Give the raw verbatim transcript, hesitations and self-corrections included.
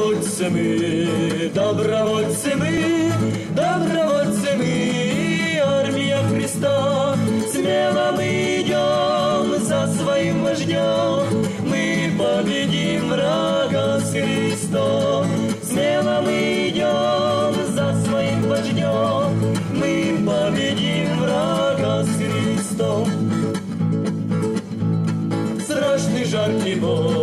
Добровольцы мы, добровольцы мы, добровольцы мы, армия Христа. Смело мы идем за своим вождем, мы победим врага с Христом. Смело мы идем за своим вождем, мы победим врага с Христом. Страшный жаркий бой